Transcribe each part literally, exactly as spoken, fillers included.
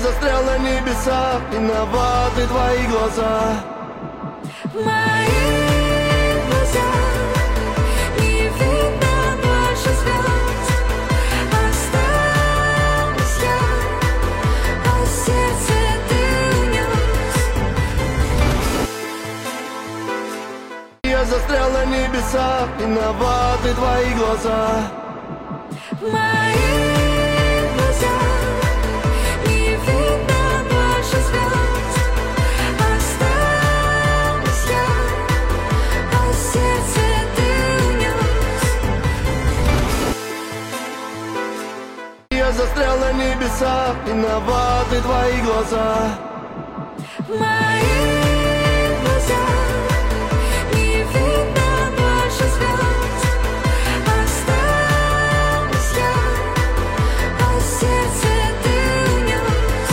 застрял на небесах, виноваты твои глаза. Мои глаза, не видно больше звезд. Осталась я, а сердце ты унес. Я застрял на небесах, виноваты твои глаза. Мои глаза, не видно больше звезд. Осталась я, а сердце ты унес. Я застрял на небесах, виноваты твои глаза. Мои глаза, не видно больше звезд. Осталась я, а сердце ты унес.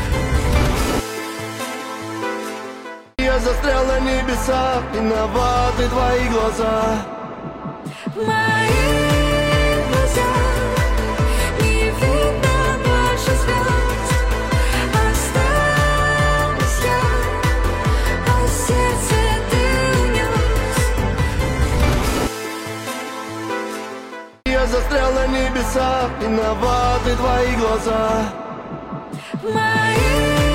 Я застрял на небесах, виноваты твои глаза. Мои глаза, не видно больше звезд. Осталась я, а сердце ты унес. Я застрял на небесах, виноваты твои глаза. Мои